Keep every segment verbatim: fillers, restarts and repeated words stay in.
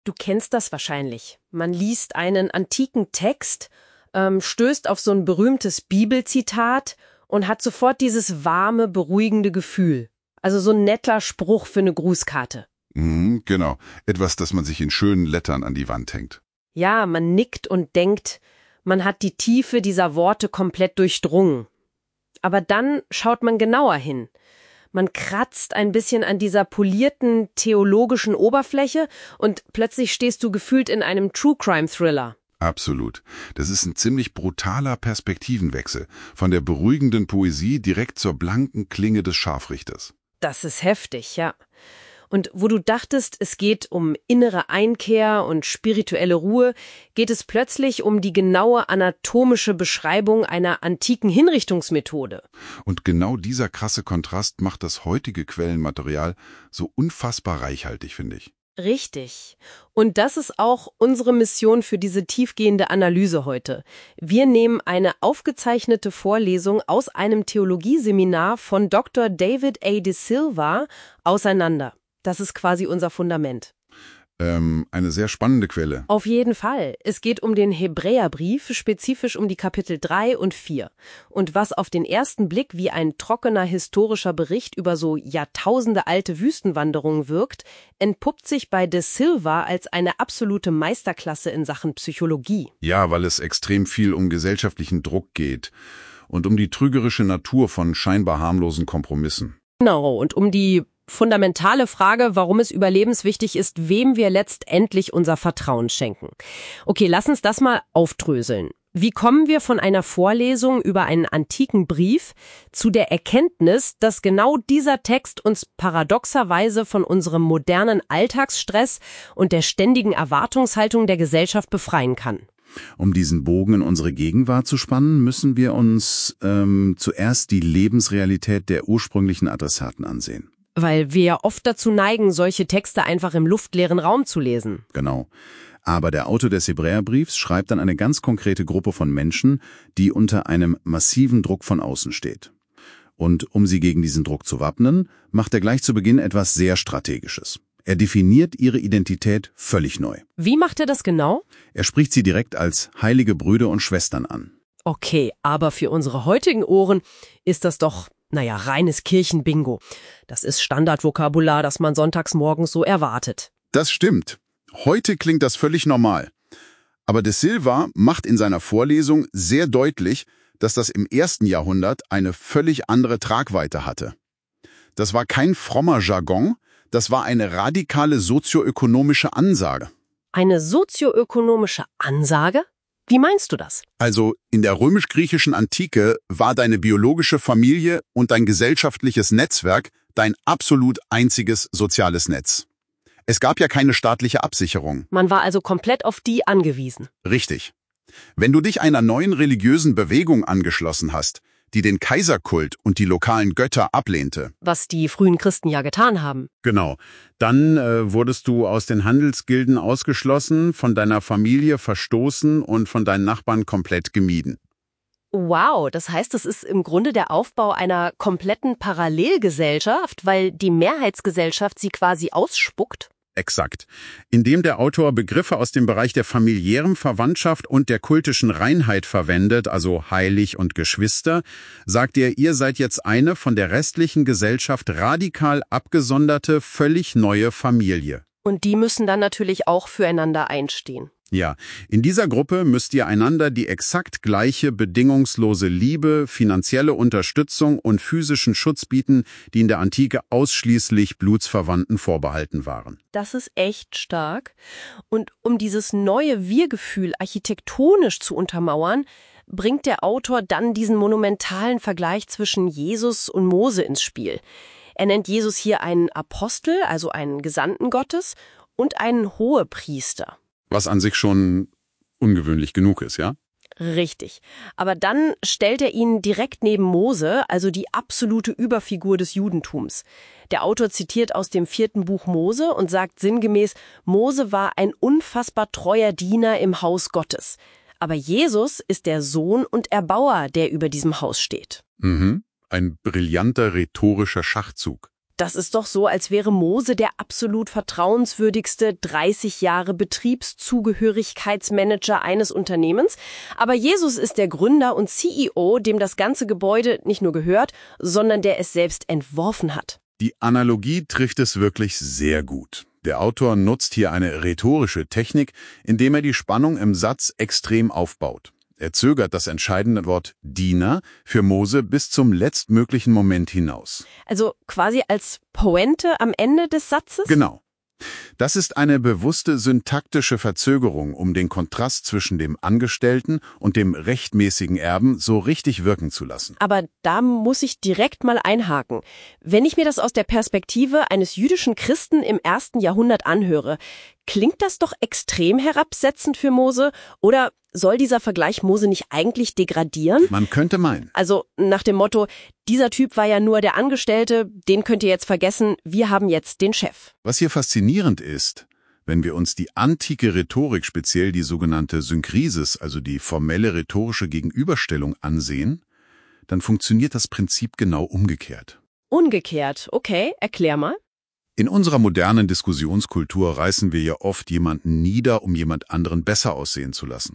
Du kennst das wahrscheinlich. Man liest einen antiken Text, ähm, stößt auf so ein berühmtes Bibelzitat und hat sofort dieses warme, beruhigende Gefühl. Also so ein netter Spruch für eine Grußkarte. Mhm, genau. Etwas, das man sich in schönen Lettern an die Wand hängt. Ja, man nickt und denkt, man hat die Tiefe dieser Worte komplett durchdrungen. Aber dann schaut man genauer hin. Man kratzt ein bisschen an dieser polierten, theologischen Oberfläche und plötzlich stehst du gefühlt in einem True-Crime-Thriller. Absolut. Das ist ein ziemlich brutaler Perspektivenwechsel. Von der beruhigenden Poesie direkt zur blanken Klinge des Scharfrichters. Das ist heftig, ja. Und wo du dachtest, es geht um innere Einkehr und spirituelle Ruhe, geht es plötzlich um die genaue anatomische Beschreibung einer antiken Hinrichtungsmethode. Und genau dieser krasse Kontrast macht das heutige Quellenmaterial so unfassbar reichhaltig, finde ich. Richtig. Und das ist auch unsere Mission für diese tiefgehende Analyse heute. Wir nehmen eine aufgezeichnete Vorlesung aus einem Theologieseminar von Doktor David A. De Silva auseinander. Das ist quasi unser Fundament. Ähm, eine sehr spannende Quelle. Auf jeden Fall. Es geht um den Hebräerbrief, spezifisch um die Kapitel drei und vier. Und was auf den ersten Blick wie ein trockener historischer Bericht über so Jahrtausende alte Wüstenwanderungen wirkt, entpuppt sich bei De Silva als eine absolute Meisterklasse in Sachen Psychologie. Ja, weil es extrem viel um gesellschaftlichen Druck geht und um die trügerische Natur von scheinbar harmlosen Kompromissen. Genau, und um die fundamentale Frage, warum es überlebenswichtig ist, wem wir letztendlich unser Vertrauen schenken. Okay, lass uns das mal aufdröseln. Wie kommen wir von einer Vorlesung über einen antiken Brief zu der Erkenntnis, dass genau dieser Text uns paradoxerweise von unserem modernen Alltagsstress und der ständigen Erwartungshaltung der Gesellschaft befreien kann? Um diesen Bogen in unsere Gegenwart zu spannen, müssen wir uns ähm, zuerst die Lebensrealität der ursprünglichen Adressaten ansehen. Weil wir ja oft dazu neigen, solche Texte einfach im luftleeren Raum zu lesen. Genau. Aber der Autor des Hebräerbriefs schreibt an eine ganz konkrete Gruppe von Menschen, die unter einem massiven Druck von außen steht. Und um sie gegen diesen Druck zu wappnen, macht er gleich zu Beginn etwas sehr Strategisches. Er definiert ihre Identität völlig neu. Wie macht er das genau? Er spricht sie direkt als heilige Brüder und Schwestern an. Okay, aber für unsere heutigen Ohren ist das doch, naja, reines Kirchenbingo. Das ist Standardvokabular, das man sonntags morgens so erwartet. Das stimmt. Heute klingt das völlig normal. Aber De Silva macht in seiner Vorlesung sehr deutlich, dass das im ersten Jahrhundert eine völlig andere Tragweite hatte. Das war kein frommer Jargon, das war eine radikale sozioökonomische Ansage. Eine sozioökonomische Ansage? Wie meinst du das? Also in der römisch-griechischen Antike war deine biologische Familie und dein gesellschaftliches Netzwerk dein absolut einziges soziales Netz. Es gab ja keine staatliche Absicherung. Man war also komplett auf die angewiesen. Richtig. Wenn du dich einer neuen religiösen Bewegung angeschlossen hast, die den Kaiserkult und die lokalen Götter ablehnte. Was die frühen Christen ja getan haben. Genau. Dann äh, wurdest du aus den Handelsgilden ausgeschlossen, von deiner Familie verstoßen und von deinen Nachbarn komplett gemieden. Wow, das heißt, es ist im Grunde der Aufbau einer kompletten Parallelgesellschaft, weil die Mehrheitsgesellschaft sie quasi ausspuckt? Exakt. Indem der Autor Begriffe aus dem Bereich der familiären Verwandtschaft und der kultischen Reinheit verwendet, also heilig und Geschwister, sagt er, ihr seid jetzt eine von der restlichen Gesellschaft radikal abgesonderte, völlig neue Familie. Und die müssen dann natürlich auch füreinander einstehen. Ja, in dieser Gruppe müsst ihr einander die exakt gleiche bedingungslose Liebe, finanzielle Unterstützung und physischen Schutz bieten, die in der Antike ausschließlich Blutsverwandten vorbehalten waren. Das ist echt stark. Und um dieses neue Wir-Gefühl architektonisch zu untermauern, bringt der Autor dann diesen monumentalen Vergleich zwischen Jesus und Mose ins Spiel. Er nennt Jesus hier einen Apostel, also einen Gesandten Gottes, und einen Hohepriester. Was an sich schon ungewöhnlich genug ist, ja? Richtig. Aber dann stellt er ihn direkt neben Mose, also die absolute Überfigur des Judentums. Der Autor zitiert aus dem vierten Buch Mose und sagt sinngemäß, Mose war ein unfassbar treuer Diener im Haus Gottes. Aber Jesus ist der Sohn und Erbauer, der über diesem Haus steht. Mhm. Ein brillanter rhetorischer Schachzug. Das ist doch so, als wäre Mose der absolut vertrauenswürdigste dreißig Jahre Betriebszugehörigkeitsmanager eines Unternehmens. Aber Jesus ist der Gründer und C E O, dem das ganze Gebäude nicht nur gehört, sondern der es selbst entworfen hat. Die Analogie trifft es wirklich sehr gut. Der Autor nutzt hier eine rhetorische Technik, indem er die Spannung im Satz extrem aufbaut. Er zögert das entscheidende Wort Diener für Mose bis zum letztmöglichen Moment hinaus. Also quasi als Pointe am Ende des Satzes? Genau. Das ist eine bewusste syntaktische Verzögerung, um den Kontrast zwischen dem Angestellten und dem rechtmäßigen Erben so richtig wirken zu lassen. Aber da muss ich direkt mal einhaken. Wenn ich mir das aus der Perspektive eines jüdischen Christen im ersten Jahrhundert anhöre, klingt das doch extrem herabsetzend für Mose? Oder soll dieser Vergleich Mose nicht eigentlich degradieren? Man könnte meinen. Also nach dem Motto, dieser Typ war ja nur der Angestellte, den könnt ihr jetzt vergessen, wir haben jetzt den Chef. Was hier faszinierend ist, wenn wir uns die antike Rhetorik, speziell die sogenannte Synkrisis, also die formelle rhetorische Gegenüberstellung ansehen, dann funktioniert das Prinzip genau umgekehrt. Umgekehrt, okay, erklär mal. In unserer modernen Diskussionskultur reißen wir ja oft jemanden nieder, um jemand anderen besser aussehen zu lassen.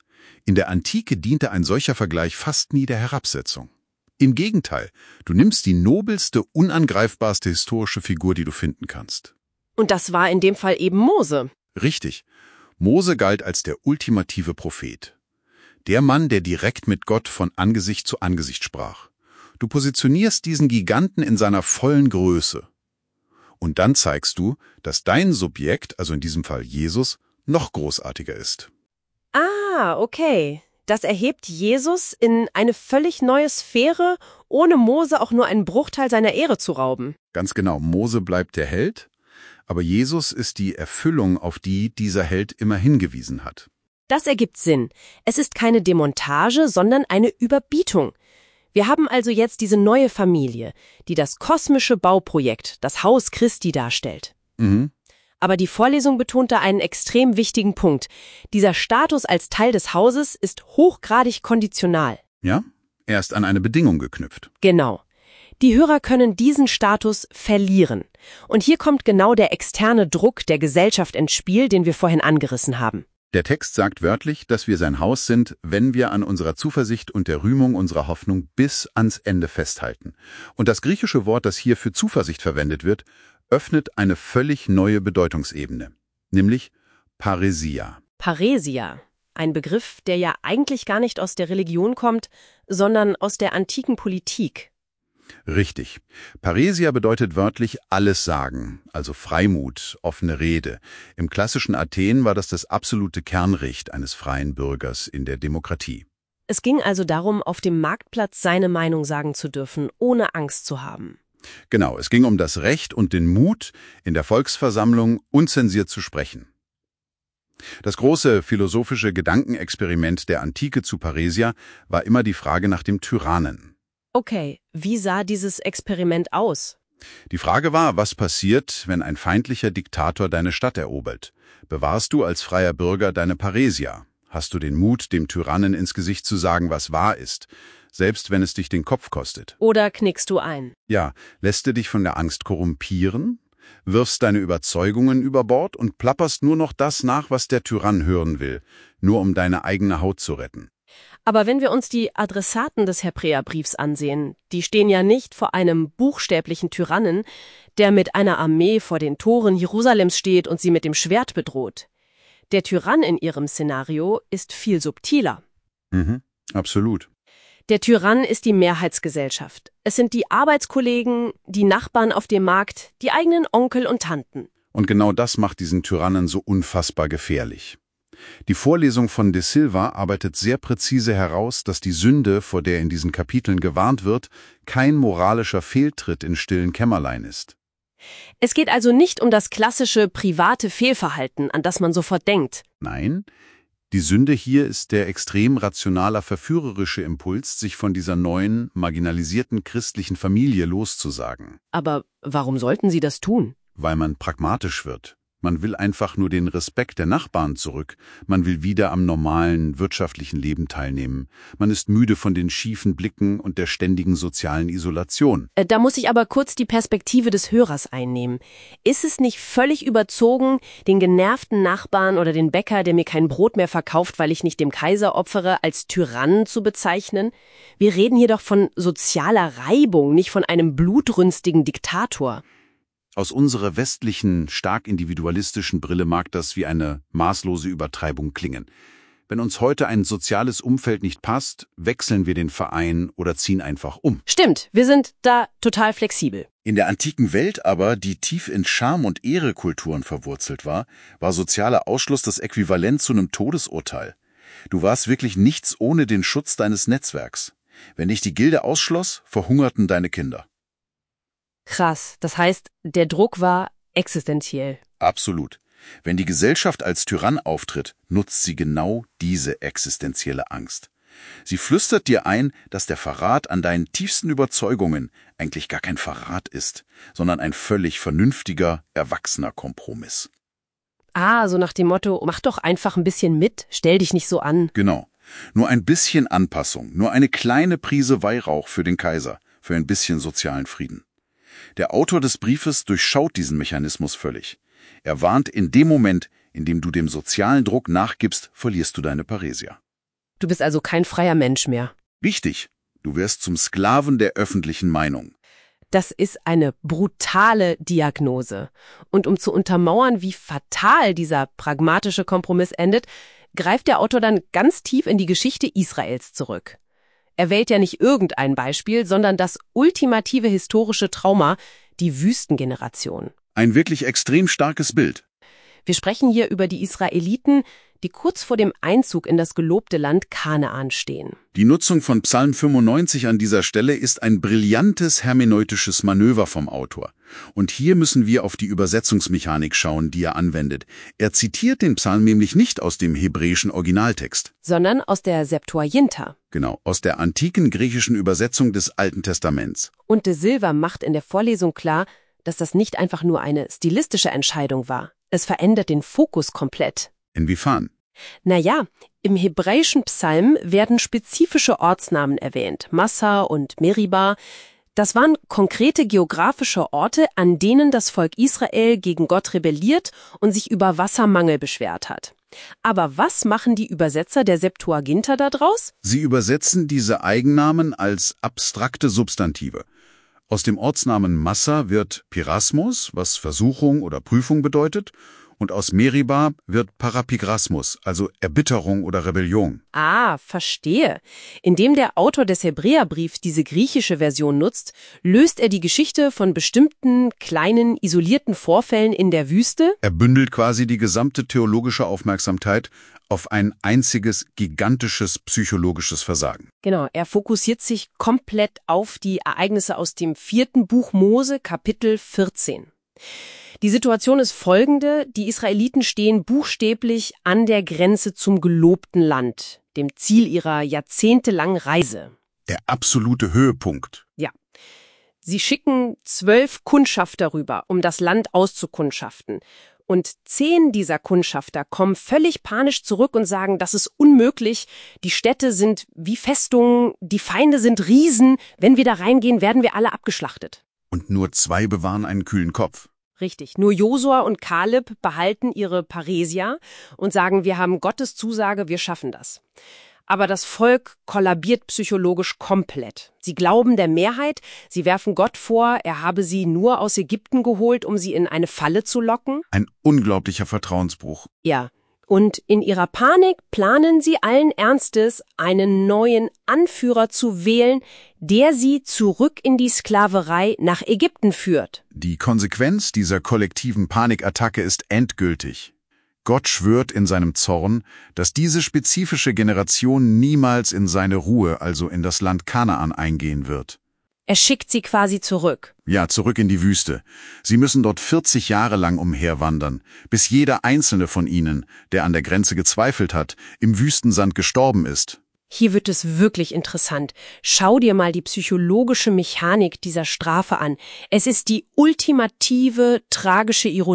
In der Antike diente ein solcher Vergleich fast nie der Herabsetzung. Im Gegenteil, du nimmst die nobelste, unangreifbarste historische Figur, die du finden kannst. Und das war in dem Fall eben Mose. Richtig. Mose galt als der ultimative Prophet. Der Mann, der direkt mit Gott von Angesicht zu Angesicht sprach. Du positionierst diesen Giganten in seiner vollen Größe. Und dann zeigst du, dass dein Subjekt, also in diesem Fall Jesus, noch großartiger ist. Ah, okay. Das erhebt Jesus in eine völlig neue Sphäre, ohne Mose auch nur einen Bruchteil seiner Ehre zu rauben. Ganz genau, Mose bleibt der Held, aber Jesus ist die Erfüllung, auf die dieser Held immer hingewiesen hat. Das ergibt Sinn. Es ist keine Demontage, sondern eine Überbietung. Wir haben also jetzt diese neue Familie, die das kosmische Bauprojekt, das Haus Christi darstellt. Mhm. Aber die Vorlesung betonte einen extrem wichtigen Punkt. Dieser Status als Teil des Hauses ist hochgradig konditional. Ja, er ist an eine Bedingung geknüpft. Genau. Die Hörer können diesen Status verlieren. Und hier kommt genau der externe Druck der Gesellschaft ins Spiel, den wir vorhin angerissen haben. Der Text sagt wörtlich, dass wir sein Haus sind, wenn wir an unserer Zuversicht und der Rühmung unserer Hoffnung bis ans Ende festhalten. Und das griechische Wort, das hier für Zuversicht verwendet wird, öffnet eine völlig neue Bedeutungsebene, nämlich Paresia. Paresia, ein Begriff, der ja eigentlich gar nicht aus der Religion kommt, sondern aus der antiken Politik. Richtig. Paresia bedeutet wörtlich alles sagen, also Freimut, offene Rede. Im klassischen Athen war das das absolute Kernrecht eines freien Bürgers in der Demokratie. Es ging also darum, auf dem Marktplatz seine Meinung sagen zu dürfen, ohne Angst zu haben. Genau, es ging um das Recht und den Mut, in der Volksversammlung unzensiert zu sprechen. Das große philosophische Gedankenexperiment der Antike zu Paresia war immer die Frage nach dem Tyrannen. Okay, wie sah dieses Experiment aus? Die Frage war, was passiert, wenn ein feindlicher Diktator deine Stadt erobert? Bewahrst du als freier Bürger deine Paresia? Hast du den Mut, dem Tyrannen ins Gesicht zu sagen, was wahr ist? Selbst wenn es dich den Kopf kostet. Oder knickst du ein? Ja, lässt du dich von der Angst korrumpieren, wirfst deine Überzeugungen über Bord und plapperst nur noch das nach, was der Tyrann hören will, nur um deine eigene Haut zu retten. Aber wenn wir uns die Adressaten des Hebräerbriefs ansehen, die stehen ja nicht vor einem buchstäblichen Tyrannen, der mit einer Armee vor den Toren Jerusalems steht und sie mit dem Schwert bedroht. Der Tyrann in ihrem Szenario ist viel subtiler. Mhm, absolut. Der Tyrann ist die Mehrheitsgesellschaft. Es sind die Arbeitskollegen, die Nachbarn auf dem Markt, die eigenen Onkel und Tanten. Und genau das macht diesen Tyrannen so unfassbar gefährlich. Die Vorlesung von de Silva arbeitet sehr präzise heraus, dass die Sünde, vor der in diesen Kapiteln gewarnt wird, kein moralischer Fehltritt in stillen Kämmerlein ist. Es geht also nicht um das klassische private Fehlverhalten, an das man sofort denkt. Nein, die Sünde hier ist der extrem rationaler, verführerische Impuls, sich von dieser neuen, marginalisierten christlichen Familie loszusagen. Aber warum sollten sie das tun? Weil man pragmatisch wird. Man will einfach nur den Respekt der Nachbarn zurück. Man will wieder am normalen wirtschaftlichen Leben teilnehmen. Man ist müde von den schiefen Blicken und der ständigen sozialen Isolation. Äh, Da muss ich aber kurz die Perspektive des Hörers einnehmen. Ist es nicht völlig überzogen, den genervten Nachbarn oder den Bäcker, der mir kein Brot mehr verkauft, weil ich nicht dem Kaiser opfere, als Tyrannen zu bezeichnen? Wir reden hier doch von sozialer Reibung, nicht von einem blutrünstigen Diktator. Aus unserer westlichen, stark individualistischen Brille mag das wie eine maßlose Übertreibung klingen. Wenn uns heute ein soziales Umfeld nicht passt, wechseln wir den Verein oder ziehen einfach um. Stimmt, wir sind da total flexibel. In der antiken Welt aber, die tief in Scham- und Ehrekulturen verwurzelt war, war sozialer Ausschluss das Äquivalent zu einem Todesurteil. Du warst wirklich nichts ohne den Schutz deines Netzwerks. Wenn dich die Gilde ausschloss, verhungerten deine Kinder. Krass, das heißt, der Druck war existenziell. Absolut. Wenn die Gesellschaft als Tyrann auftritt, nutzt sie genau diese existenzielle Angst. Sie flüstert dir ein, dass der Verrat an deinen tiefsten Überzeugungen eigentlich gar kein Verrat ist, sondern ein völlig vernünftiger, erwachsener Kompromiss. Ah, so nach dem Motto, mach doch einfach ein bisschen mit, stell dich nicht so an. Genau. Nur ein bisschen Anpassung, nur eine kleine Prise Weihrauch für den Kaiser, für ein bisschen sozialen Frieden. Der Autor des Briefes durchschaut diesen Mechanismus völlig. Er warnt, in dem Moment, in dem du dem sozialen Druck nachgibst, verlierst du deine Paresia. Du bist also kein freier Mensch mehr. Wichtig, du wirst zum Sklaven der öffentlichen Meinung. Das ist eine brutale Diagnose. Und um zu untermauern, wie fatal dieser pragmatische Kompromiss endet, greift der Autor dann ganz tief in die Geschichte Israels zurück. Er wählt ja nicht irgendein Beispiel, sondern das ultimative historische Trauma, die Wüstengeneration. Ein wirklich extrem starkes Bild. Wir sprechen hier über die Israeliten, die kurz vor dem Einzug in das gelobte Land Kanaan stehen. Die Nutzung von Psalm fünfundneunzig an dieser Stelle ist ein brillantes hermeneutisches Manöver vom Autor. Und hier müssen wir auf die Übersetzungsmechanik schauen, die er anwendet. Er zitiert den Psalm nämlich nicht aus dem hebräischen Originaltext, Sondern aus der Septuaginta. genau, aus der antiken griechischen Übersetzung des Alten Testaments. Und de Silva macht in der Vorlesung klar, dass das nicht einfach nur eine stilistische Entscheidung war. Es verändert den Fokus komplett. Inwiefern? Naja, im hebräischen Psalm werden spezifische Ortsnamen erwähnt, Massa und Meriba. Das waren konkrete geografische Orte, an denen das Volk Israel gegen Gott rebelliert und sich über Wassermangel beschwert hat. Aber was machen die Übersetzer der Septuaginta daraus? Sie übersetzen diese Eigennamen als abstrakte Substantive. Aus dem Ortsnamen Massa wird Pirasmus, was Versuchung oder Prüfung bedeutet, und aus Meriba wird Parapigrasmus, also Erbitterung oder Rebellion. Ah, verstehe. Indem der Autor des Hebräerbriefs diese griechische Version nutzt, löst er die Geschichte von bestimmten, kleinen, isolierten Vorfällen in der Wüste. Er bündelt quasi die gesamte theologische Aufmerksamkeit auf ein einziges, gigantisches psychologisches Versagen. Genau, er fokussiert sich komplett auf die Ereignisse aus dem vierten Buch Mose, Kapitel vierzehn. Die Situation ist folgende: Die Israeliten stehen buchstäblich an der Grenze zum gelobten Land, dem Ziel ihrer jahrzehntelangen Reise. Der absolute Höhepunkt. Ja. Sie schicken zwölf Kundschafter rüber, um das Land auszukundschaften. Und zehn dieser Kundschafter kommen völlig panisch zurück und sagen, das ist unmöglich, die Städte sind wie Festungen, die Feinde sind Riesen, wenn wir da reingehen, werden wir alle abgeschlachtet. Und nur zwei bewahren einen kühlen Kopf. Richtig. Nur Josua und Kaleb behalten ihre Paresia und sagen, wir haben Gottes Zusage, wir schaffen das. Aber das Volk kollabiert psychologisch komplett. Sie glauben der Mehrheit, sie werfen Gott vor, er habe sie nur aus Ägypten geholt, um sie in eine Falle zu locken. Ein unglaublicher Vertrauensbruch. Ja. Und in ihrer Panik planen sie allen Ernstes, einen neuen Anführer zu wählen, der sie zurück in die Sklaverei nach Ägypten führt. Die Konsequenz dieser kollektiven Panikattacke ist endgültig. Gott schwört in seinem Zorn, dass diese spezifische Generation niemals in seine Ruhe, also in das Land Kanaan, eingehen wird. Er schickt sie quasi zurück. Ja, zurück in die Wüste. Sie müssen dort vierzig Jahre lang umherwandern, bis jeder einzelne von ihnen, der an der Grenze gezweifelt hat, im Wüstensand gestorben ist. Hier wird es wirklich interessant. Schau dir mal die psychologische Mechanik dieser Strafe an. Es ist die ultimative, tragische Ironie.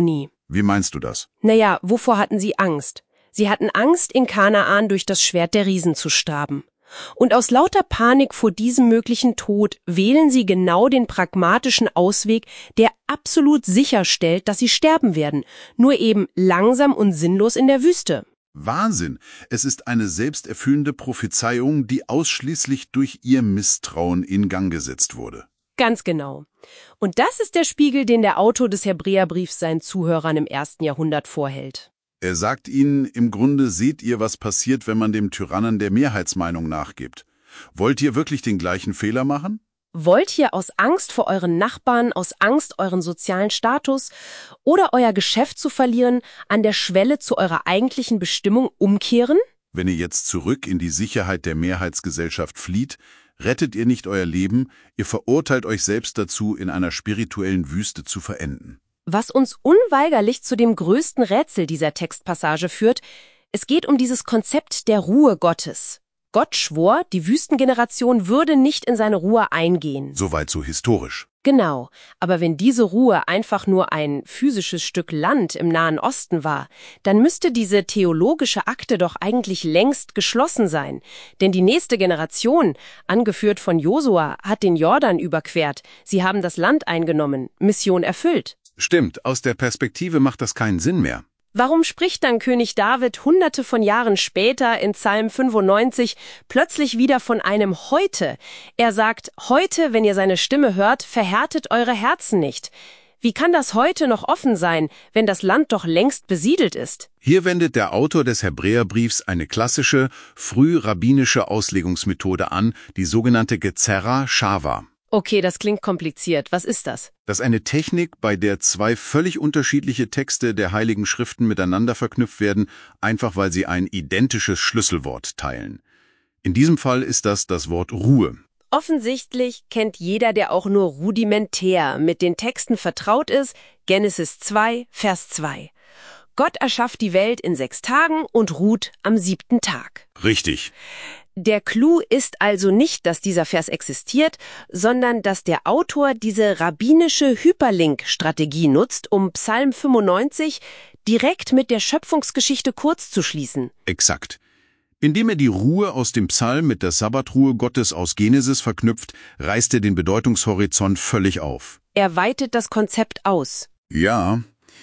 Wie meinst du das? Naja, wovor hatten sie Angst? Sie hatten Angst, in Kanaan durch das Schwert der Riesen zu sterben. Und aus lauter Panik vor diesem möglichen Tod wählen sie genau den pragmatischen Ausweg, der absolut sicherstellt, dass sie sterben werden, nur eben langsam und sinnlos in der Wüste. Wahnsinn! Es ist eine selbsterfüllende Prophezeiung, die ausschließlich durch ihr Misstrauen in Gang gesetzt wurde. Ganz genau. Und das ist der Spiegel, den der Autor des Hebräerbriefs seinen Zuhörern im ersten Jahrhundert vorhält. Er sagt ihnen, im Grunde seht ihr, was passiert, wenn man dem Tyrannen der Mehrheitsmeinung nachgibt. Wollt ihr wirklich den gleichen Fehler machen? Wollt ihr aus Angst vor euren Nachbarn, aus Angst, euren sozialen Status oder euer Geschäft zu verlieren, an der Schwelle zu eurer eigentlichen Bestimmung umkehren? Wenn ihr jetzt zurück in die Sicherheit der Mehrheitsgesellschaft flieht, rettet ihr nicht euer Leben, ihr verurteilt euch selbst dazu, in einer spirituellen Wüste zu verenden. Was uns unweigerlich zu dem größten Rätsel dieser Textpassage führt, es geht um dieses Konzept der Ruhe Gottes. Gott schwor, die Wüstengeneration würde nicht in seine Ruhe eingehen. Soweit so historisch. Genau, aber wenn diese Ruhe einfach nur ein physisches Stück Land im Nahen Osten war, dann müsste diese theologische Akte doch eigentlich längst geschlossen sein. Denn die nächste Generation, angeführt von Josua, hat den Jordan überquert. Sie haben das Land eingenommen, Mission erfüllt. Stimmt, aus der Perspektive macht das keinen Sinn mehr. Warum spricht dann König David hunderte von Jahren später in Psalm fünfundneunzig plötzlich wieder von einem Heute? Er sagt, heute, wenn ihr seine Stimme hört, verhärtet eure Herzen nicht. Wie kann das heute noch offen sein, wenn das Land doch längst besiedelt ist? Hier wendet der Autor des Hebräerbriefs eine klassische, frührabbinische Auslegungsmethode an, die sogenannte Gezerra Shava. Okay, das klingt kompliziert. Was ist das? Das ist eine Technik, bei der zwei völlig unterschiedliche Texte der Heiligen Schriften miteinander verknüpft werden, einfach weil sie ein identisches Schlüsselwort teilen. In diesem Fall ist das das Wort Ruhe. Offensichtlich kennt jeder, der auch nur rudimentär mit den Texten vertraut ist, Genesis zwei, Vers zwei. Gott erschafft die Welt in sechs Tagen und ruht am siebten Tag. Richtig. Der Clou ist also nicht, dass dieser Vers existiert, sondern dass der Autor diese rabbinische Hyperlink-Strategie nutzt, um Psalm fünfundneunzig direkt mit der Schöpfungsgeschichte kurz zu schließen. Exakt. Indem er die Ruhe aus dem Psalm mit der Sabbatruhe Gottes aus Genesis verknüpft, reißt er den Bedeutungshorizont völlig auf. Er weitet das Konzept aus. Ja.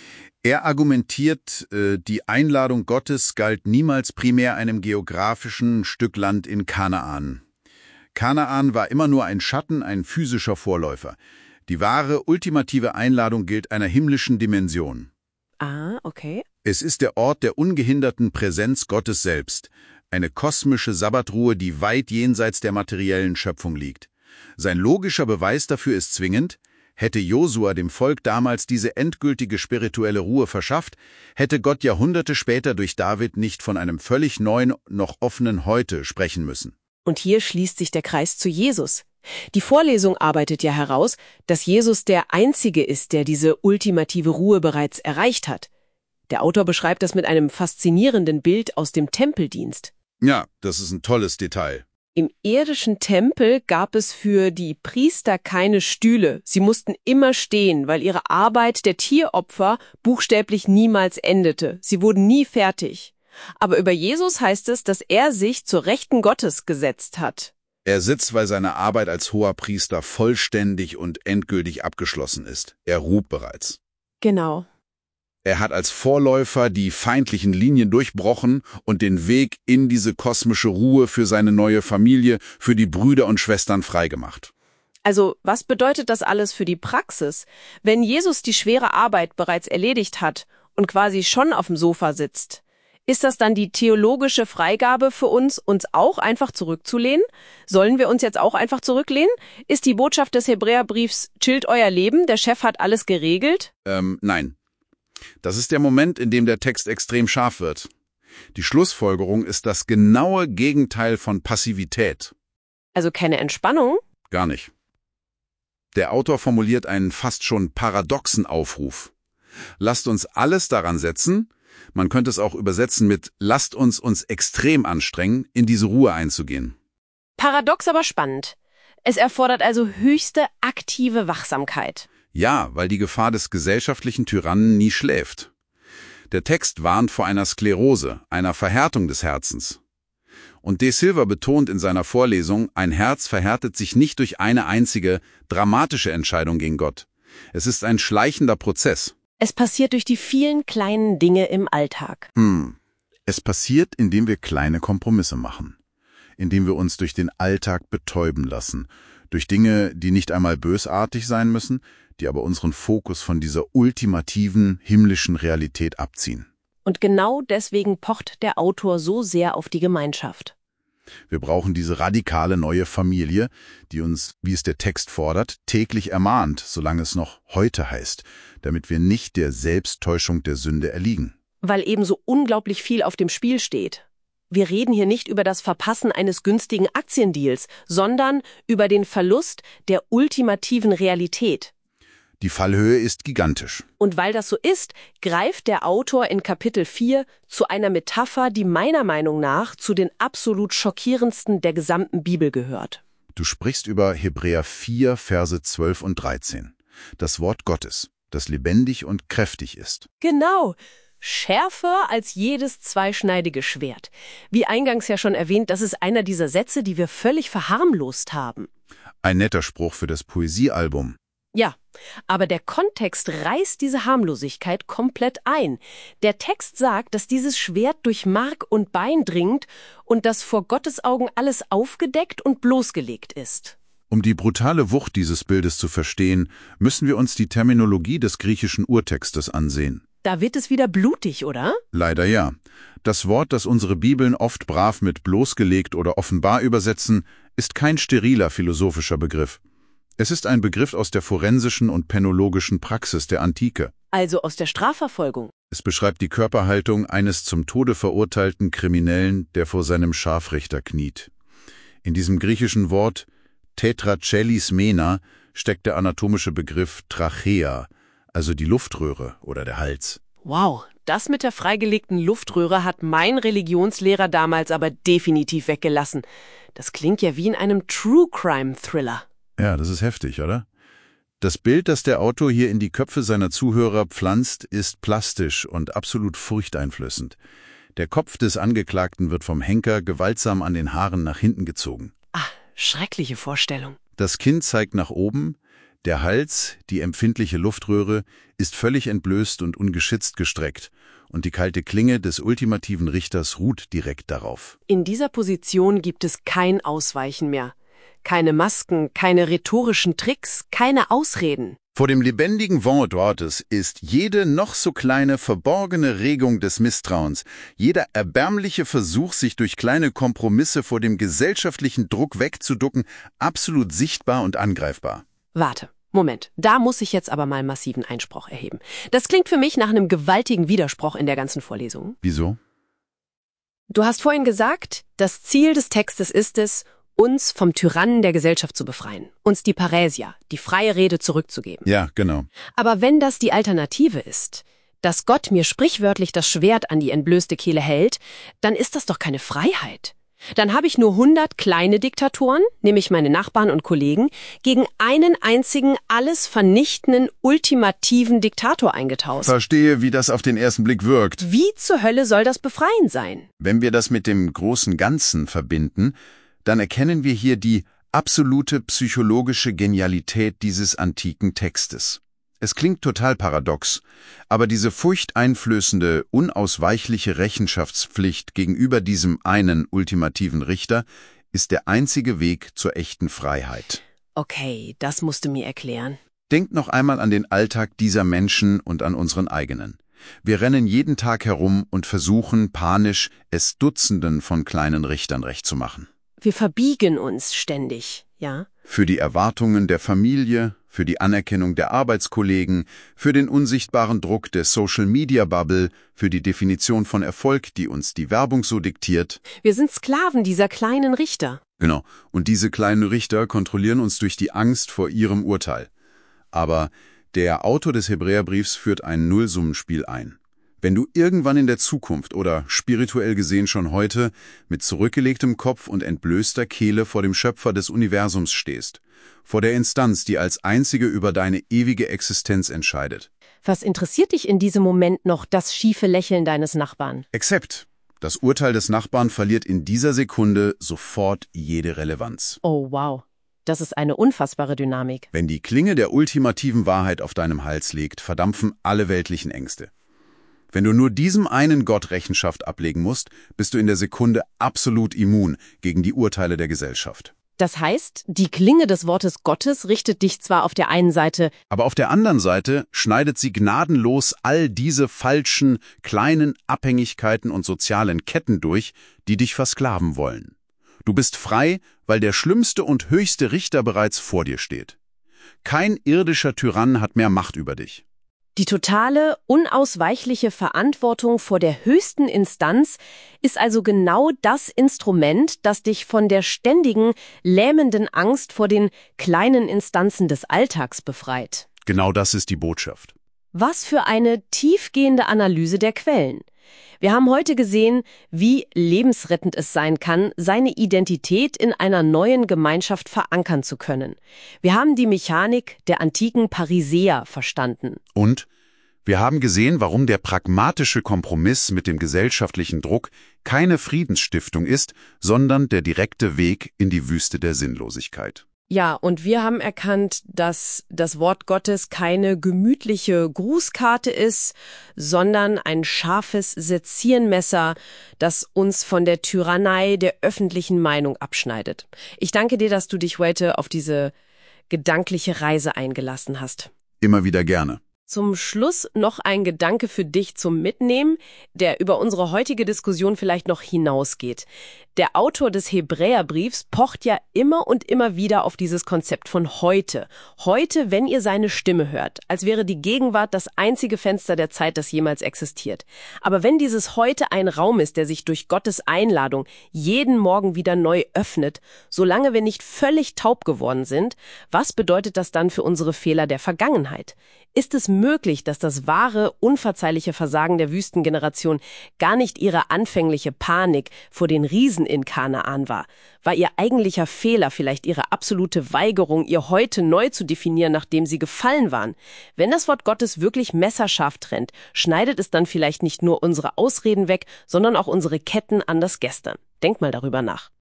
Er argumentiert, äh, die Einladung Gottes galt niemals primär einem geografischen Stück Land in Kanaan. Kanaan war immer nur ein Schatten, ein physischer Vorläufer. Die wahre, ultimative Einladung gilt einer himmlischen Dimension. Ah, okay. Es ist der Ort der ungehinderten Präsenz Gottes selbst, eine kosmische Sabbatruhe, die weit jenseits der materiellen Schöpfung liegt. Sein logischer Beweis dafür ist zwingend: Hätte Josua dem Volk damals diese endgültige spirituelle Ruhe verschafft, hätte Gott Jahrhunderte später durch David nicht von einem völlig neuen, noch offenen Heute sprechen müssen. Und hier schließt sich der Kreis zu Jesus. Die Vorlesung arbeitet ja heraus, dass Jesus der Einzige ist, der diese ultimative Ruhe bereits erreicht hat. Der Autor beschreibt das mit einem faszinierenden Bild aus dem Tempeldienst. Ja, das ist ein tolles Detail. Im irdischen Tempel gab es für die Priester keine Stühle. Sie mussten immer stehen, weil ihre Arbeit der Tieropfer buchstäblich niemals endete. Sie wurden nie fertig. Aber über Jesus heißt es, dass er sich zur Rechten Gottes gesetzt hat. Er sitzt, weil seine Arbeit als Hoherpriester vollständig und endgültig abgeschlossen ist. Er ruht bereits. Genau. Er hat als Vorläufer die feindlichen Linien durchbrochen und den Weg in diese kosmische Ruhe für seine neue Familie, für die Brüder und Schwestern freigemacht. Also, was bedeutet das alles für die Praxis? Wenn Jesus die schwere Arbeit bereits erledigt hat und quasi schon auf dem Sofa sitzt, ist das dann die theologische Freigabe für uns, uns auch einfach zurückzulehnen? Sollen wir uns jetzt auch einfach zurücklehnen? Ist die Botschaft des Hebräerbriefs, chillt euer Leben, der Chef hat alles geregelt? Ähm, nein. Das ist der Moment, in dem der Text extrem scharf wird. Die Schlussfolgerung ist das genaue Gegenteil von Passivität. Also keine Entspannung? Gar nicht. Der Autor formuliert einen fast schon paradoxen Aufruf. Lasst uns alles daran setzen, man könnte es auch übersetzen mit lasst uns uns extrem anstrengen, in diese Ruhe einzugehen. Paradox, aber spannend. Es erfordert also höchste aktive Wachsamkeit. Ja, weil die Gefahr des gesellschaftlichen Tyrannen nie schläft. Der Text warnt vor einer Sklerose, einer Verhärtung des Herzens. Und De Silva betont in seiner Vorlesung, ein Herz verhärtet sich nicht durch eine einzige, dramatische Entscheidung gegen Gott. Es ist ein schleichender Prozess. Es passiert durch die vielen kleinen Dinge im Alltag. Hm. Es passiert, indem wir kleine Kompromisse machen. Indem wir uns durch den Alltag betäuben lassen. Durch Dinge, die nicht einmal bösartig sein müssen, die aber unseren Fokus von dieser ultimativen, himmlischen Realität abziehen. Und genau deswegen pocht der Autor so sehr auf die Gemeinschaft. Wir brauchen diese radikale neue Familie, die uns, wie es der Text fordert, täglich ermahnt, solange es noch heute heißt, damit wir nicht der Selbsttäuschung der Sünde erliegen. Weil eben so unglaublich viel auf dem Spiel steht. Wir reden hier nicht über das Verpassen eines günstigen Aktiendeals, sondern über den Verlust der ultimativen Realität. Die Fallhöhe ist gigantisch. Und weil das so ist, greift der Autor in Kapitel vier zu einer Metapher, die meiner Meinung nach zu den absolut schockierendsten der gesamten Bibel gehört. Du sprichst über Hebräer vier, Verse zwölf und dreizehn. Das Wort Gottes, das lebendig und kräftig ist. Genau. Schärfer als jedes zweischneidige Schwert. Wie eingangs ja schon erwähnt, das ist einer dieser Sätze, die wir völlig verharmlost haben. Ein netter Spruch für das Poesiealbum. Ja, aber der Kontext reißt diese Harmlosigkeit komplett ein. Der Text sagt, dass dieses Schwert durch Mark und Bein dringt und dass vor Gottes Augen alles aufgedeckt und bloßgelegt ist. Um die brutale Wucht dieses Bildes zu verstehen, müssen wir uns die Terminologie des griechischen Urtextes ansehen. Da wird es wieder blutig, oder? Leider ja. Das Wort, das unsere Bibeln oft brav mit bloßgelegt oder offenbar übersetzen, ist kein steriler philosophischer Begriff. Es ist ein Begriff aus der forensischen und penologischen Praxis der Antike. Also aus der Strafverfolgung. Es beschreibt die Körperhaltung eines zum Tode verurteilten Kriminellen, der vor seinem Scharfrichter kniet. In diesem griechischen Wort tetrachelismena steckt der anatomische Begriff Trachea, also die Luftröhre oder der Hals. Wow, das mit der freigelegten Luftröhre hat mein Religionslehrer damals aber definitiv weggelassen. Das klingt ja wie in einem True-Crime-Thriller. Ja, das ist heftig, oder? Das Bild, das der Autor hier in die Köpfe seiner Zuhörer pflanzt, ist plastisch und absolut furchteinflößend. Der Kopf des Angeklagten wird vom Henker gewaltsam an den Haaren nach hinten gezogen. Ah, schreckliche Vorstellung. Das Kinn zeigt nach oben, der Hals, die empfindliche Luftröhre, ist völlig entblößt und ungeschützt gestreckt, und die kalte Klinge des ultimativen Richters ruht direkt darauf. In dieser Position gibt es kein Ausweichen mehr. Keine Masken, keine rhetorischen Tricks, keine Ausreden. Vor dem lebendigen Wort Gottes ist jede noch so kleine verborgene Regung des Misstrauens, jeder erbärmliche Versuch, sich durch kleine Kompromisse vor dem gesellschaftlichen Druck wegzuducken, absolut sichtbar und angreifbar. Warte, Moment, da muss ich jetzt aber mal massiven Einspruch erheben. Das klingt für mich nach einem gewaltigen Widerspruch in der ganzen Vorlesung. Wieso? Du hast vorhin gesagt, das Ziel des Textes ist es, uns vom Tyrannen der Gesellschaft zu befreien, uns die Paräsia, die freie Rede zurückzugeben. Ja, genau. Aber wenn das die Alternative ist, dass Gott mir sprichwörtlich das Schwert an die entblößte Kehle hält, dann ist das doch keine Freiheit. Dann habe ich nur hundert kleine Diktatoren, nämlich meine Nachbarn und Kollegen, gegen einen einzigen, alles vernichtenden, ultimativen Diktator eingetauscht. Verstehe, wie das auf den ersten Blick wirkt. Wie zur Hölle soll das befreiend sein? Wenn wir das mit dem großen Ganzen verbinden, dann erkennen wir hier die absolute psychologische Genialität dieses antiken Textes. Es klingt total paradox, aber diese furchteinflößende, unausweichliche Rechenschaftspflicht gegenüber diesem einen ultimativen Richter ist der einzige Weg zur echten Freiheit. Okay, das musst du mir erklären. Denkt noch einmal an den Alltag dieser Menschen und an unseren eigenen. Wir rennen jeden Tag herum und versuchen panisch, es Dutzenden von kleinen Richtern recht zu machen. Wir verbiegen uns ständig, ja? Für die Erwartungen der Familie, für die Anerkennung der Arbeitskollegen, für den unsichtbaren Druck der Social-Media-Bubble, für die Definition von Erfolg, die uns die Werbung so diktiert. Wir sind Sklaven dieser kleinen Richter. Genau, und diese kleinen Richter kontrollieren uns durch die Angst vor ihrem Urteil. Aber der Autor des Hebräerbriefs führt ein Nullsummenspiel ein. Wenn du irgendwann in der Zukunft oder spirituell gesehen schon heute mit zurückgelegtem Kopf und entblößter Kehle vor dem Schöpfer des Universums stehst, vor der Instanz, die als einzige über deine ewige Existenz entscheidet. Was interessiert dich in diesem Moment noch das schiefe Lächeln deines Nachbarn? Except, das Urteil des Nachbarn verliert in dieser Sekunde sofort jede Relevanz. Oh, wow. Das ist eine unfassbare Dynamik. Wenn die Klinge der ultimativen Wahrheit auf deinem Hals liegt, verdampfen alle weltlichen Ängste. Wenn du nur diesem einen Gott Rechenschaft ablegen musst, bist du in der Sekunde absolut immun gegen die Urteile der Gesellschaft. Das heißt, die Klinge des Wortes Gottes richtet dich zwar auf der einen Seite, Aber auf der anderen Seite schneidet sie gnadenlos all diese falschen, kleinen Abhängigkeiten und sozialen Ketten durch, die dich versklaven wollen. Du bist frei, weil der schlimmste und höchste Richter bereits vor dir steht. Kein irdischer Tyrann hat mehr Macht über dich. die totale, unausweichliche Verantwortung vor der höchsten Instanz ist also genau das Instrument, das dich von der ständigen, lähmenden Angst vor den kleinen Instanzen des Alltags befreit. Genau das ist die Botschaft. Was für eine tiefgehende Analyse der Quellen. Wir haben heute gesehen, wie lebensrettend es sein kann, seine Identität in einer neuen Gemeinschaft verankern zu können. Wir haben die Mechanik der antiken Pharisäer verstanden. Und wir haben gesehen, warum der pragmatische Kompromiss mit dem gesellschaftlichen Druck keine Friedensstiftung ist, sondern der direkte Weg in die Wüste der Sinnlosigkeit. Ja, und wir haben erkannt, dass das Wort Gottes keine gemütliche Grußkarte ist, sondern ein scharfes Sezierenmesser, das uns von der Tyrannei der öffentlichen Meinung abschneidet. Ich danke dir, dass du dich heute auf diese gedankliche Reise eingelassen hast. Immer wieder gerne. Zum Schluss noch ein Gedanke für dich zum Mitnehmen, der über unsere heutige Diskussion vielleicht noch hinausgeht. Der Autor des Hebräerbriefs pocht ja immer und immer wieder auf dieses Konzept von heute. Heute, wenn ihr seine Stimme hört, als wäre die Gegenwart das einzige Fenster der Zeit, das jemals existiert. Aber wenn dieses Heute ein Raum ist, der sich durch Gottes Einladung jeden Morgen wieder neu öffnet, solange wir nicht völlig taub geworden sind, was bedeutet das dann für unsere Fehler der Vergangenheit? Ist es möglich, dass das wahre, unverzeihliche Versagen der Wüstengeneration gar nicht ihre anfängliche Panik vor den Riesen in Kanaan war? War ihr eigentlicher Fehler vielleicht ihre absolute Weigerung, ihr Heute neu zu definieren, nachdem sie gefallen waren? Wenn das Wort Gottes wirklich messerscharf trennt, schneidet es dann vielleicht nicht nur unsere Ausreden weg, sondern auch unsere Ketten an das Gestern. Denk mal darüber nach.